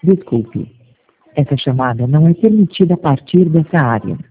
Desculpe. Essa chamada não é permitida a partir dessa área.